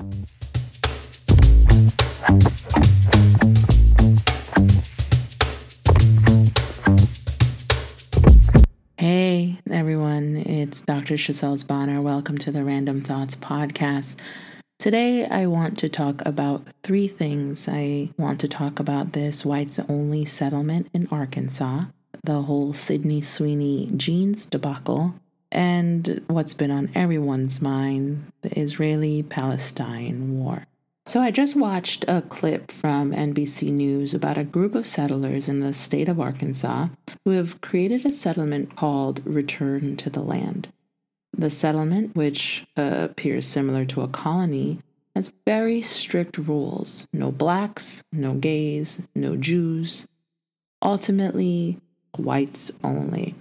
Hey everyone, it's Dr. Chazelle Bonner. Welcome to the Random Thoughts podcast. Today I want to talk about three things. I want to talk about this whites-only settlement in Arkansas, the whole Sydney Sweeney jeans debacle, and what's been on everyone's mind, the Israeli-Palestine war. So I just watched a clip from NBC News about a group of settlers in the state of Arkansas who have created a settlement called Return to the Land. The settlement, which appears similar to a colony, has very strict rules. No blacks, no gays, no Jews. Ultimately, whites only.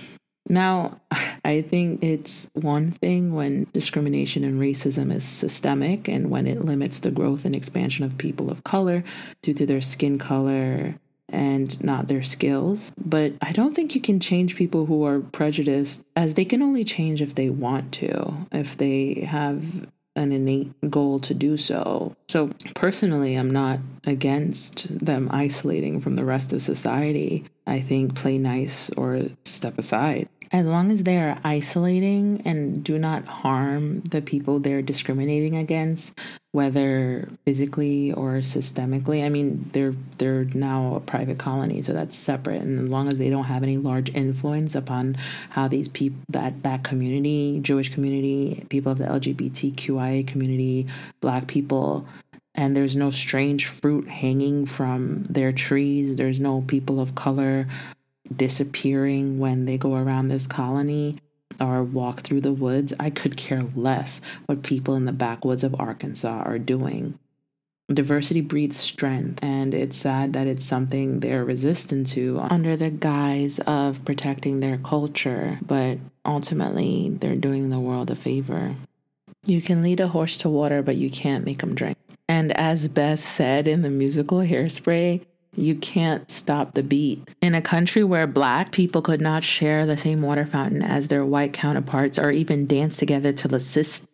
Now, I think it's one thing when discrimination and racism is systemic and when it limits the growth and expansion of people of color due to their skin color and not their skills. But I don't think you can change people who are prejudiced, as they can only change if they want to, if they have an innate goal to do so. So personally, I'm not against them isolating from the rest of society. I think play nice or step aside. As long as they are isolating and do not harm the people they're discriminating against, whether physically or systemically. I mean, they're now a private colony, so that's separate. And as long as they don't have any large influence upon how these people, that community, Jewish community, people of the LGBTQIA community, Black people, and there's no strange fruit hanging from their trees, there's no people of color disappearing when they go around this colony or walk through the woods, I could care less what people in the backwoods of Arkansas are doing. Diversity breeds strength, and it's sad that it's something they're resistant to under the guise of protecting their culture, but ultimately they're doing the world a favor. You can lead a horse to water, but you can't make him drink. And as Bess said in the musical Hairspray, you can't stop the beat. In a country where Black people could not share the same water fountain as their white counterparts or even dance together till the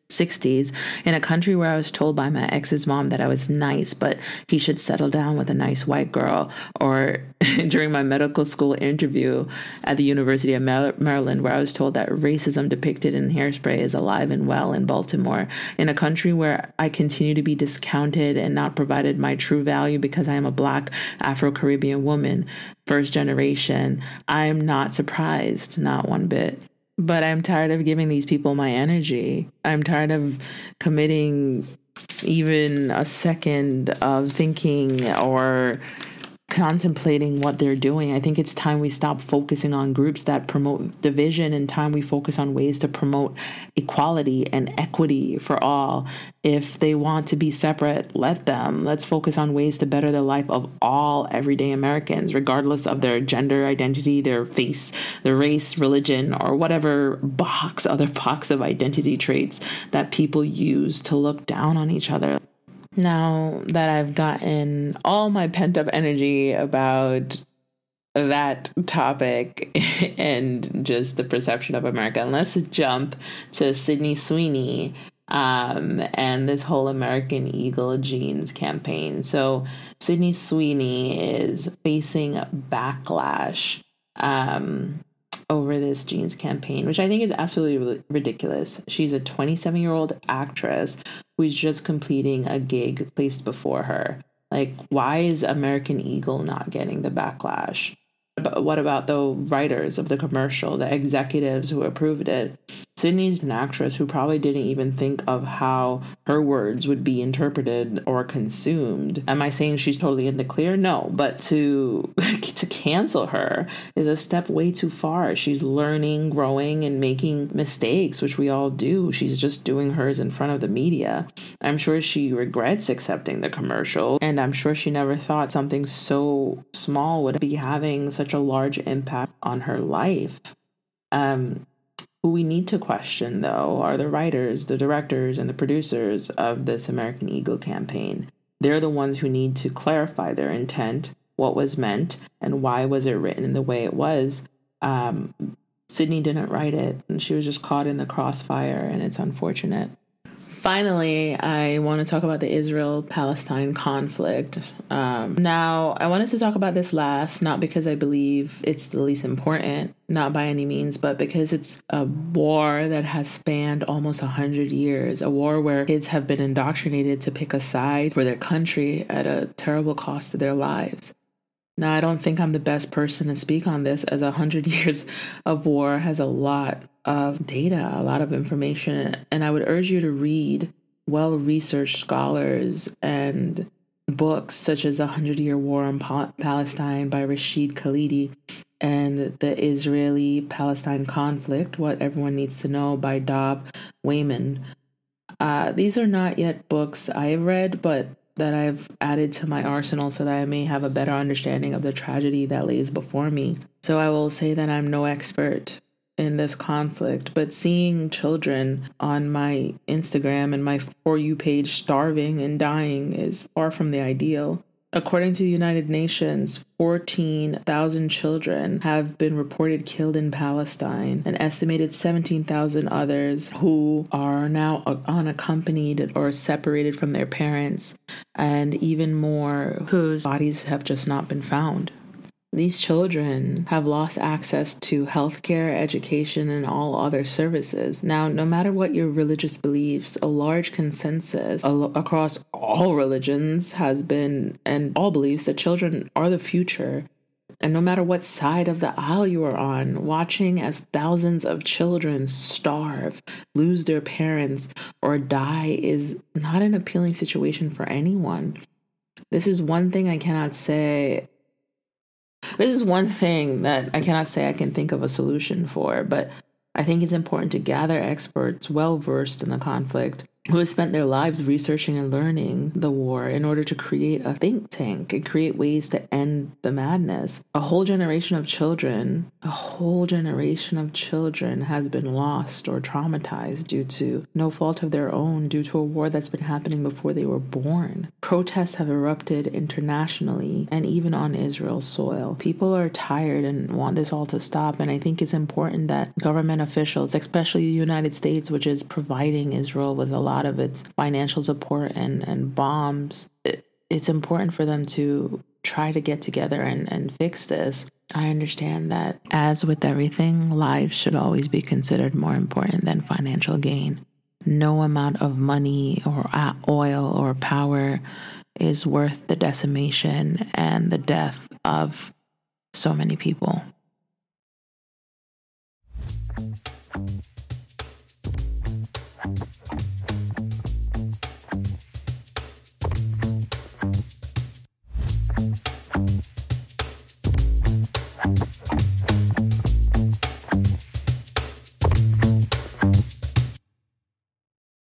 60s, in a country where I was told by my ex's mom that I was nice, but he should settle down with a nice white girl, or during my medical school interview at the University of Maryland, where I was told that racism depicted in Hairspray is alive and well in Baltimore, in a country where I continue to be discounted and not provided my true value because I am a Black Afro-Caribbean woman, first generation, I'm not surprised, not one bit. But I'm tired of giving these people my energy. I'm tired of committing even a second of thinking or contemplating what they're doing. I think it's time we stop focusing on groups that promote division and time we focus on ways to promote equality and equity for all. If they want to be separate, let them. Let's focus on ways to better the life of all everyday Americans, regardless of their gender identity, their face, their race, religion, or whatever other box of identity traits that people use to look down on each other. Now that I've gotten all my pent-up energy about that topic and just the perception of America, let's jump to Sydney Sweeney and this whole American Eagle jeans campaign. So Sydney Sweeney is facing backlash over this jeans campaign, which I think is absolutely ridiculous. She's a 27-year-old actress who's just completing a gig placed before her. Like, why is American Eagle not getting the backlash? But what about the writers of the commercial, the executives who approved it? Sydney's an actress who probably didn't even think of how her words would be interpreted or consumed. Am I saying she's totally in the clear? No, but to cancel her is a step way too far. She's learning, growing, and making mistakes, which we all do. She's just doing hers in front of the media. I'm sure she regrets accepting the commercial, and I'm sure she never thought something so small would be having such a large impact on her life. Who we need to question, though, are the writers, the directors, and the producers of this American Eagle campaign. They're the ones who need to clarify their intent, what was meant, and why was it written in the way it was. Sydney didn't write it, and she was just caught in the crossfire, and it's unfortunate. Finally, I want to talk about the Israel-Palestine conflict. Now, I wanted to talk about this last, not because I believe it's the least important, not by any means, but because it's a war that has spanned almost 100 years, a war where kids have been indoctrinated to pick a side for their country at a terrible cost to their lives. Now, I don't think I'm the best person to speak on this, as 100 years of war has a lot of data, a lot of information, and I would urge you to read well-researched scholars and books such as The 100-Year War on Palestine by Rashid Khalidi and The Israeli-Palestine Conflict, What Everyone Needs to Know by Dov Wayman. These are not yet books I have read, but that I've added to my arsenal so that I may have a better understanding of the tragedy that lays before me. So I will say that I'm no expert in this conflict, but seeing children on my Instagram and my For You page starving and dying is far from the ideal. According to the United Nations, 14,000 children have been reported killed in Palestine, an estimated 17,000 others who are now unaccompanied or separated from their parents, and even more whose bodies have just not been found. These children have lost access to healthcare, education, and all other services. Now, no matter what your religious beliefs, a large consensus across all religions has been, and all beliefs, that children are the future. And no matter what side of the aisle you are on, watching as thousands of children starve, lose their parents, or die is not an appealing situation for anyone. This is one thing I cannot say I can think of a solution for, but I think it's important to gather experts well versed in the conflict who have spent their lives researching and learning the war in order to create a think tank and create ways to end the madness. A whole generation of children has been lost or traumatized due to no fault of their own, due to a war that's been happening before they were born. Protests have erupted internationally and even on Israel's soil. People are tired and want this all to stop, and I think it's important that government officials, especially the United States, which is providing Israel with a lot of its financial support and bombs, it's important for them to try to get together and fix this. I understand that, as with everything, lives should always be considered more important than financial gain. No amount of money or oil or power is worth the decimation and the death of so many people.